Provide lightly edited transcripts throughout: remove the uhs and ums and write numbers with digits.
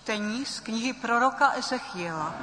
Čtení z knihy proroka Ezechiela.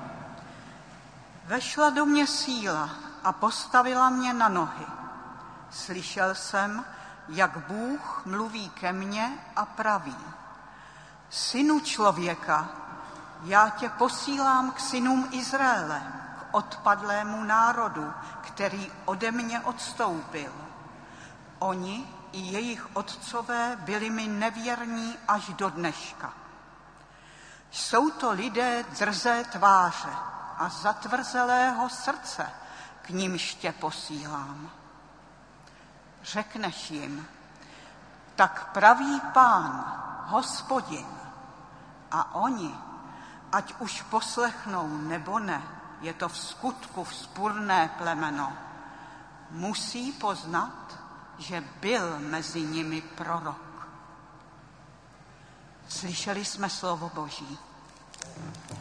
Vešla do mě síla a postavila mě na nohy. Slyšel jsem, jak Bůh mluví ke mně a praví: Synu člověka, já tě posílám k synům Izraele, k odpadlému národu, který ode mě odstoupil. Oni i jejich otcové byli mi nevěrní až do dneška. Jsou to lidé drzé tváře a zatvrzelého srdce, k nimž tě posílám. Řekneš jim: tak praví Pán, Hospodin. A oni, ať už poslechnou nebo ne, je to v skutku vzpurné plemeno, musí poznat, že byl mezi nimi prorok. Slyšeli jsme slovo Boží.